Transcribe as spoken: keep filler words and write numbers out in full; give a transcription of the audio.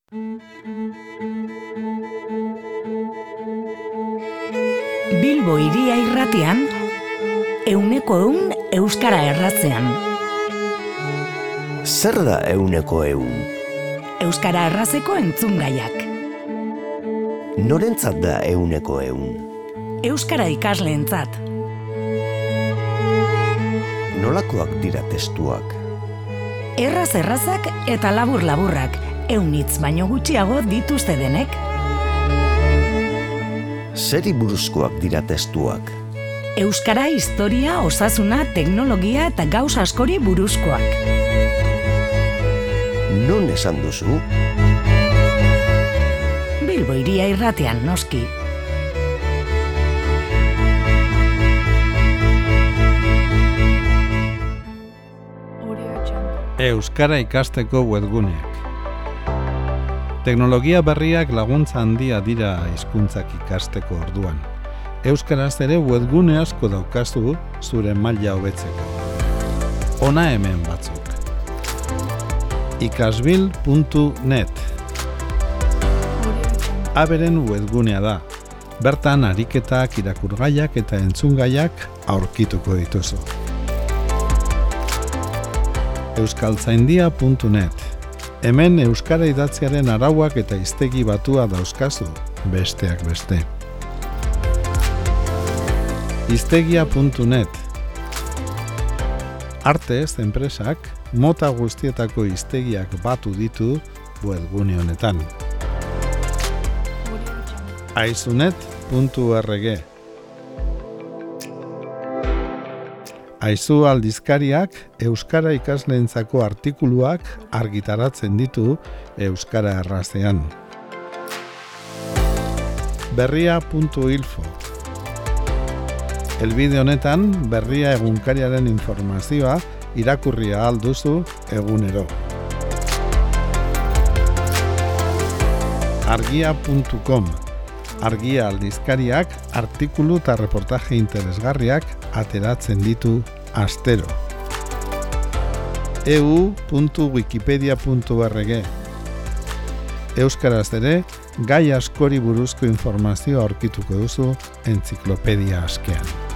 Bilbo Hiria Irratian, euneko eun euskara erratzean. Zer da euneko eun? Euskara errazeko entzungaiak. Norentzat da euneko eun? Euskara ikasleentzat. Nolakoak dira testuak? Erraz errazak eta labur laburrak, eunitz baino gutxiago dituzte denek. Zeri buruzkoak dira testuak? Euskara, historia, osasuna, teknologia eta gauz askori buruzkoak. Non esan duzu? Bilbo Hiria Irratian, noski. Euskara ikasteko webguneak. Teknologia berriak laguntza handia dira hizkuntzak ikasteko orduan. Euskaraz ere webgune asko daukazu zure maila hobetzeko. Hona hemen batzuk. ikasbil puntu net Aberen webgunea da. Bertan ariketak, irakurgaiak eta entzungaiak aurkituko dituzu. euskaltzaindia puntu net Hemen euskara idatziaren arauak eta hiztegi batua dauzkazu, besteak beste. hiztegia puntu net Artez enpresak mota guztietako hiztegiak batu ditu webgune honetan. aizunet puntu org Aizu aldizkariak euskara ikasleentzako artikuluak argitaratzen ditu euskara errazean. berria puntu info Elbide honetan berria egunkariaren informazioa irakurria ahal duzu egunero. argia puntu com Argia aldizkariak artikulu eta reportaje interesgarriak ateratzen ditu astero. eu puntu wikipedia puntu org Euskaraz ere, gai askori buruzko informazioa aurkituko duzu entziklopedia askean.